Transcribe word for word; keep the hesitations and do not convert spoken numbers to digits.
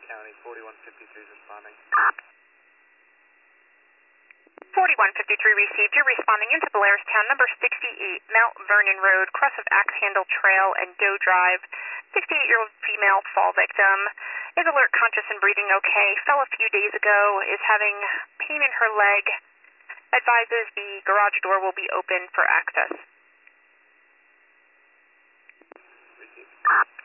County, forty-one fifty-three is responding. forty-one fifty-three received. You're responding into Blairstown, number sixty-eight, Mount Vernon Road, cross of Axe Handle Trail and Doe Drive. sixty-eight-year-old female fall victim. Is alert, conscious, and breathing okay. Fell a few days ago. Is having pain in her leg. Advises the garage door will be open for access. Received.